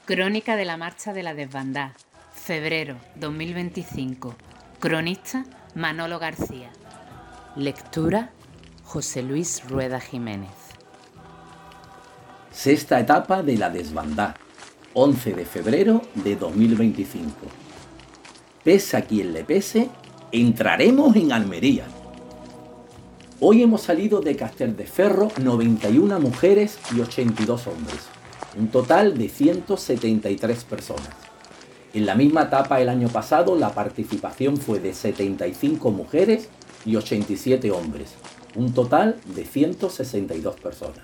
Crónica de la Marcha de la Desbandá, febrero 2025. Cronista Manolo García. Lectura José Luis Rueda Jiménez. Sexta etapa de la Desbandá, 11 de febrero de 2025. Pese a quien le pese, entraremos en Almería. Hoy hemos salido de Castelldefels 91 mujeres y 82 hombres, un total de 173 personas. En la misma etapa el año pasado la participación fue de 75 mujeres y 87 hombres, un total de 162 personas.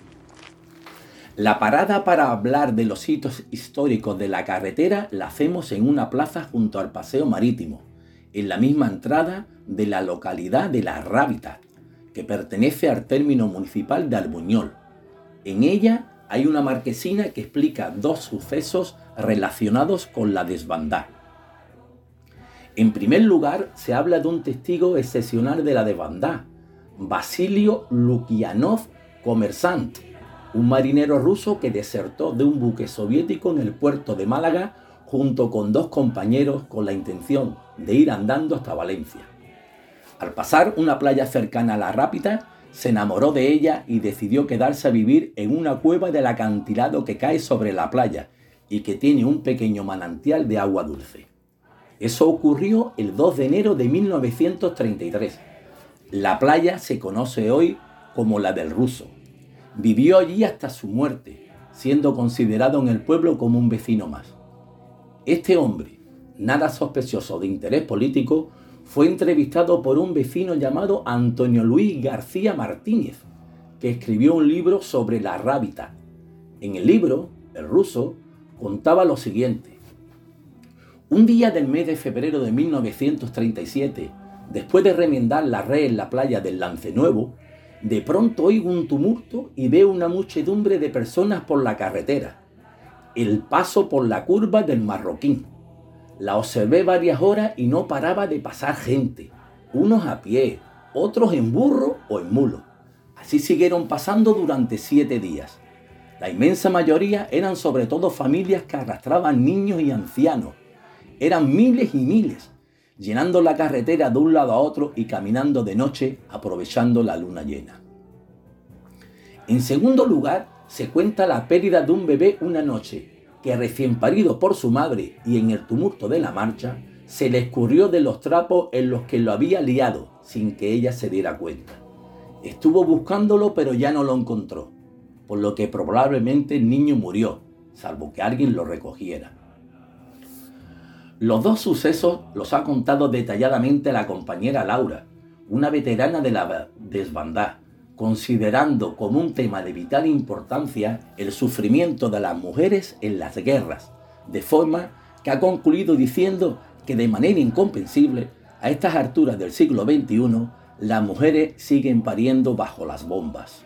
La parada para hablar de los hitos históricos de la carretera la hacemos en una plaza junto al Paseo Marítimo, en la misma entrada de la localidad de La Rábita, que pertenece al término municipal de Albuñol. En ella hay una marquesina que explica dos sucesos relacionados con la Desbandá. En primer lugar, se habla de un testigo excepcional de la Desbandá, Vasilio Lukianov Komersant, un marinero ruso que desertó de un buque soviético en el puerto de Málaga junto con dos compañeros con la intención de ir andando hasta Valencia. Al pasar una playa cercana a La Rábita, se enamoró de ella y decidió quedarse a vivir en una cueva del acantilado que cae sobre la playa y que tiene un pequeño manantial de agua dulce. Eso ocurrió el 2 de enero de 1933. La playa se conoce hoy como la del Ruso. Vivió allí hasta su muerte, siendo considerado en el pueblo como un vecino más. Este hombre, nada sospechoso de interés político, fue entrevistado por un vecino llamado Antonio Luis García Martínez, que escribió un libro sobre La Rábita. En el libro, el ruso contaba lo siguiente. Un día del mes de febrero de 1937, después de remendar la red en la playa del Lancenuevo, de pronto oigo un tumulto y veo una muchedumbre de personas por la carretera. El paso por la curva del Marroquín. La observé varias horas y no paraba de pasar gente, unos a pie, otros en burro o en mulo. Así siguieron pasando durante 7 días. La inmensa mayoría eran sobre todo familias que arrastraban niños y ancianos. Eran miles y miles, llenando la carretera de un lado a otro y caminando de noche aprovechando la luna llena. En segundo lugar, se cuenta la pérdida de un bebé una noche, que recién parido por su madre y en el tumulto de la marcha, se le escurrió de los trapos en los que lo había liado sin que ella se diera cuenta. Estuvo buscándolo pero ya no lo encontró, por lo que probablemente el niño murió, salvo que alguien lo recogiera. Los dos sucesos los ha contado detalladamente la compañera Laura, una veterana de la Desbandá, considerando como un tema de vital importancia el sufrimiento de las mujeres en las guerras, de forma que ha concluido diciendo que de manera incomprensible, a estas alturas del siglo XXI, las mujeres siguen pariendo bajo las bombas.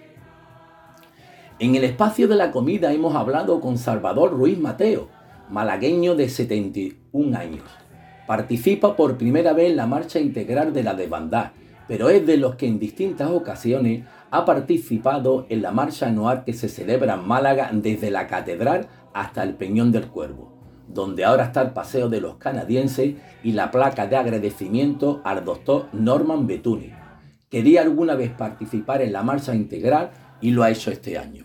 En el espacio de la comida hemos hablado con Salvador Ruiz Mateo, malagueño de 71 años. Participa por primera vez en la marcha integral de la Desbandá, pero es de los que en distintas ocasiones ha participado en la marcha anual que se celebra en Málaga desde la Catedral hasta el Peñón del Cuervo, donde ahora está el Paseo de los Canadienses y la placa de agradecimiento al doctor Norman Betuni. Quería alguna vez participar en la marcha integral y lo ha hecho este año.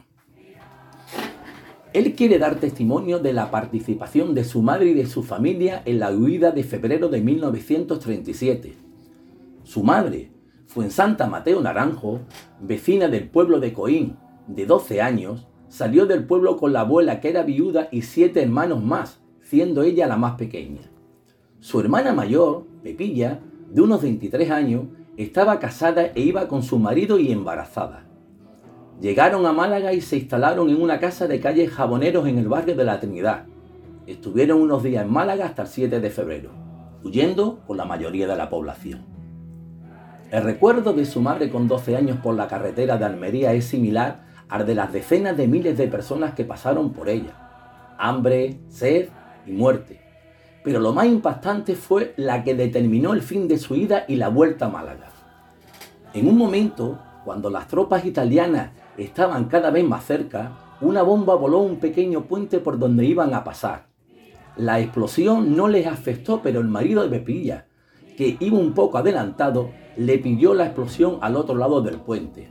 Él quiere dar testimonio de la participación de su madre y de su familia en la huida de febrero de 1937. Su madre, Fuensanta Mateo Naranjo, vecina del pueblo de Coín, de 12 años, salió del pueblo con la abuela que era viuda y 7 hermanos más, siendo ella la más pequeña. Su hermana mayor, Pepilla, de unos 23 años, estaba casada e iba con su marido y embarazada. Llegaron a Málaga y se instalaron en una casa de calle Jaboneros en el barrio de la Trinidad. Estuvieron unos días en Málaga hasta el 7 de febrero, huyendo con la mayoría de la población. El recuerdo de su madre con 12 años por la carretera de Almería es similar al de las decenas de miles de personas que pasaron por ella. Hambre, sed y muerte. Pero lo más impactante fue la que determinó el fin de su ida y la vuelta a Málaga. En un momento, cuando las tropas italianas estaban cada vez más cerca, una bomba voló un pequeño puente por donde iban a pasar. La explosión no les afectó, pero el marido de Pepilla, que iba un poco adelantado, le pidió la explosión al otro lado del puente.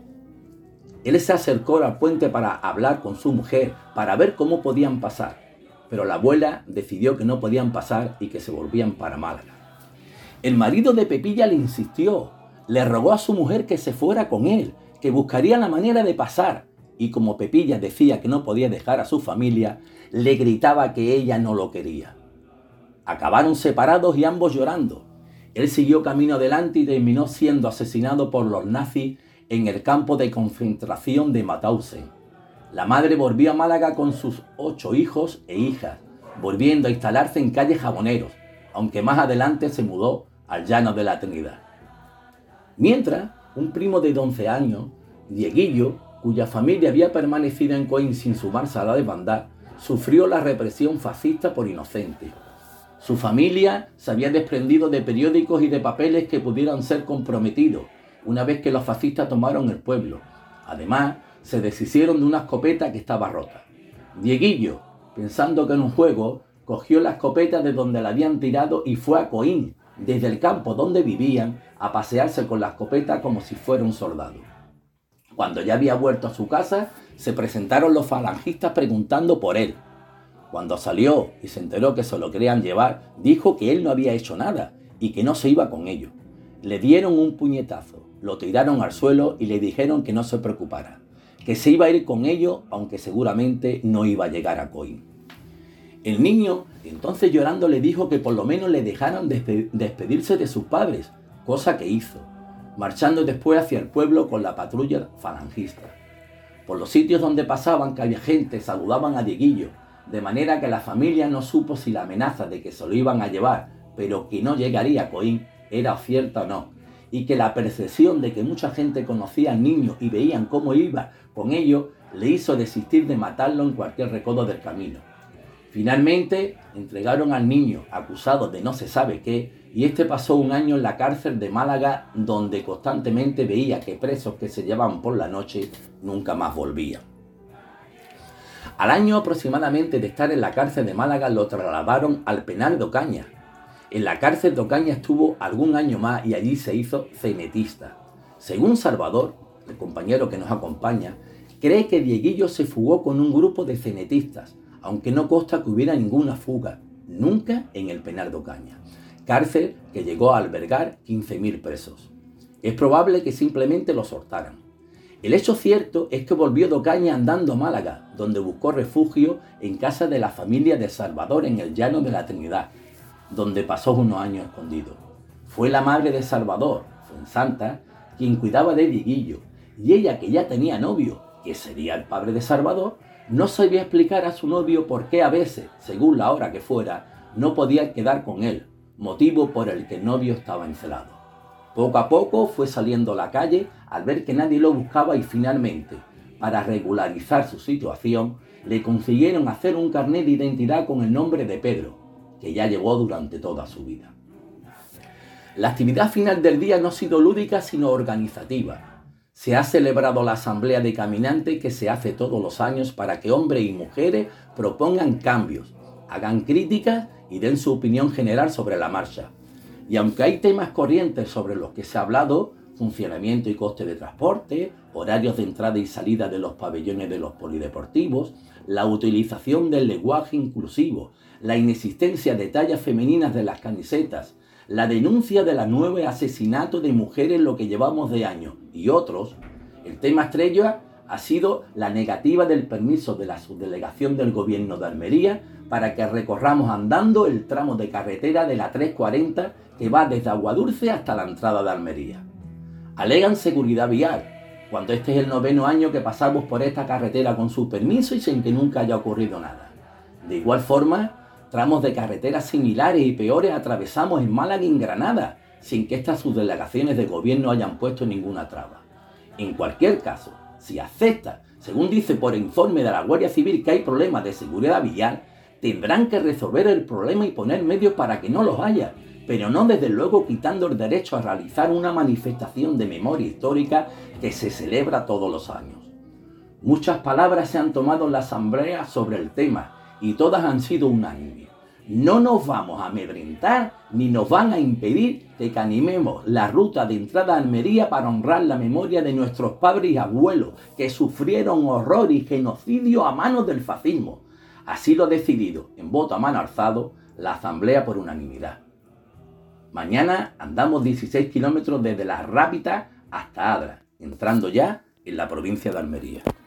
Él se acercó al puente para hablar con su mujer, para ver cómo podían pasar, pero la abuela decidió que no podían pasar y que se volvían para Málaga. El marido de Pepilla le insistió, le rogó a su mujer que se fuera con él, que buscaría la manera de pasar, y como Pepilla decía que no podía dejar a su familia, le gritaba que ella no lo quería. Acabaron separados y ambos llorando. Él siguió camino adelante y terminó siendo asesinado por los nazis en el campo de concentración de Mauthausen. La madre volvió a Málaga con sus 8 hijos e hijas, volviendo a instalarse en calle Jaboneros, aunque más adelante se mudó al Llano de la Trinidad. Mientras, un primo de 11 años, Dieguillo, cuya familia había permanecido en Coín sin sumarse a la desbandada, sufrió la represión fascista por inocente. Su familia se había desprendido de periódicos y de papeles que pudieran ser comprometidos, una vez que los fascistas tomaron el pueblo. Además, se deshicieron de una escopeta que estaba rota. Dieguillo, pensando que era un juego, cogió la escopeta de donde la habían tirado y fue a Coín, desde el campo donde vivían, a pasearse con la escopeta como si fuera un soldado. Cuando ya había vuelto a su casa, se presentaron los falangistas preguntando por él. Cuando salió y se enteró que se lo querían llevar, dijo que él no había hecho nada y que no se iba con ellos. Le dieron un puñetazo, lo tiraron al suelo y le dijeron que no se preocupara, que se iba a ir con ellos, aunque seguramente no iba a llegar a Coín. El niño, entonces llorando, le dijo que por lo menos le dejaran despedirse de sus padres, cosa que hizo, marchando después hacia el pueblo con la patrulla falangista. Por los sitios donde pasaban que había gente, saludaban a Dieguillo, de manera que la familia no supo si la amenaza de que se lo iban a llevar, pero que no llegaría a Coín, era cierta o no, y que la percepción de que mucha gente conocía al niño y veían cómo iba con ellos, le hizo desistir de matarlo en cualquier recodo del camino. Finalmente, entregaron al niño, acusado de no se sabe qué, y este pasó un año en la cárcel de Málaga, donde constantemente veía que presos que se llevaban por la noche nunca más volvían. Al año aproximadamente de estar en la cárcel de Málaga, lo trasladaron al penal de Ocaña. En la cárcel de Ocaña estuvo algún año más y allí se hizo cenetista. Según Salvador, el compañero que nos acompaña, cree que Dieguillo se fugó con un grupo de cenetistas, aunque no consta que hubiera ninguna fuga, nunca en el penal de Ocaña, cárcel que llegó a albergar 15.000 presos. Es probable que simplemente lo soltaran. El hecho cierto es que volvió de Ocaña andando a Málaga, donde buscó refugio en casa de la familia de Salvador en el Llano de la Trinidad, donde pasó unos años escondido. Fue la madre de Salvador, Fuensanta, quien cuidaba de Dieguillo, y ella, que ya tenía novio, que sería el padre de Salvador, no sabía explicar a su novio por qué a veces, según la hora que fuera, no podía quedar con él, motivo por el que el novio estaba encelado. Poco a poco fue saliendo a la calle al ver que nadie lo buscaba y finalmente, para regularizar su situación, le consiguieron hacer un carnet de identidad con el nombre de Pedro, que ya llevó durante toda su vida. La actividad final del día no ha sido lúdica sino organizativa. Se ha celebrado la asamblea de caminantes que se hace todos los años para que hombres y mujeres propongan cambios, hagan críticas y den su opinión general sobre la marcha. Y aunque hay temas corrientes sobre los que se ha hablado, funcionamiento y coste de transporte, horarios de entrada y salida de los pabellones de los polideportivos, la utilización del lenguaje inclusivo, la inexistencia de tallas femeninas de las camisetas, la denuncia de la nueva asesinato de mujeres en lo que llevamos de año y otros, el tema estrella ha sido la negativa del permiso de la subdelegación del gobierno de Almería para que recorramos andando el tramo de carretera de la 340 que va desde Aguadulce hasta la entrada de Almería. Alegan seguridad vial, cuando este es el 9º año que pasamos por esta carretera con su permiso y sin que nunca haya ocurrido nada. De igual forma, tramos de carreteras similares y peores atravesamos en Málaga y en Granada, sin que estas subdelegaciones de gobierno hayan puesto ninguna traba. En cualquier caso, si acepta, según dice por informe de la Guardia Civil, que hay problemas de seguridad vial, tendrán que resolver el problema y poner medios para que no los haya, pero no desde luego quitando el derecho a realizar una manifestación de memoria histórica que se celebra todos los años. Muchas palabras se han tomado en la asamblea sobre el tema y todas han sido unánimes. No nos vamos a amedrentar ni nos van a impedir que animemos la ruta de entrada a Almería para honrar la memoria de nuestros padres y abuelos que sufrieron horror y genocidio a manos del fascismo. Así lo ha decidido, en voto a mano alzado, la asamblea por unanimidad. Mañana andamos 16 kilómetros desde La Rápita hasta Adra, entrando ya en la provincia de Almería.